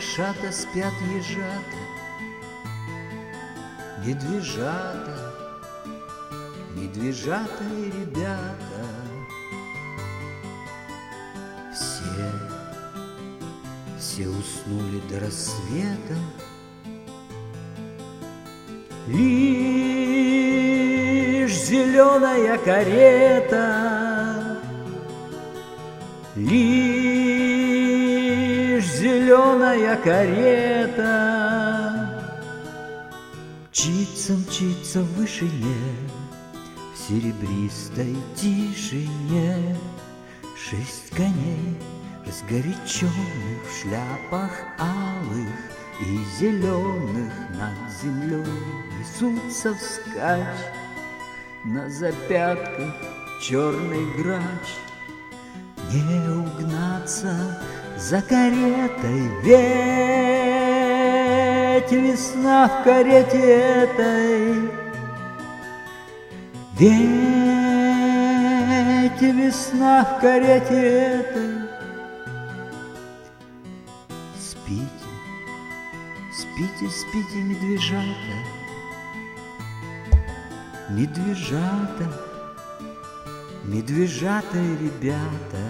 мышата спят ежата, медвежата, медвежата и ребята. Все уснули до рассвета. Лишь зеленая карета, лишь зеленая карета мчится, мчится в вышине, в серебристой тишине. 6 коней разгоряченных в шляпах алых и зеленых над землей несутся вскачь. На запятках черный грач. Не угнаться за каретой, ведь весна в карете этой, ведь весна в карете этой. Спите, спите, спите, медвежата, медвежата, медвежата и ребята.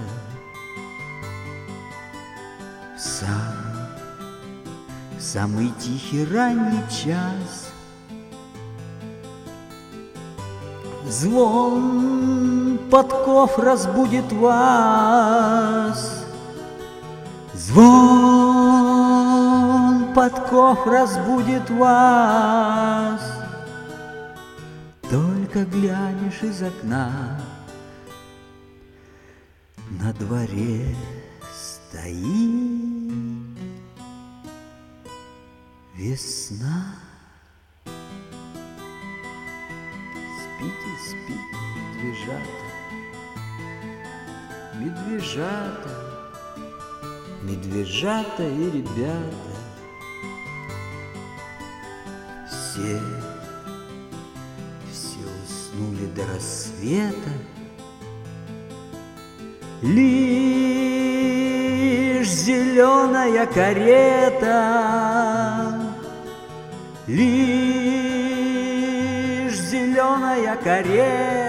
В самый тихий ранний час звон подков разбудит вас. Звон подков разбудит вас. Только глянешь из окна, на дворе стоит весна. Спите, спите, медвежата, медвежата, медвежата и ребята. Все уснули до рассвета. Лишь зеленая карета, лишь зеленая карета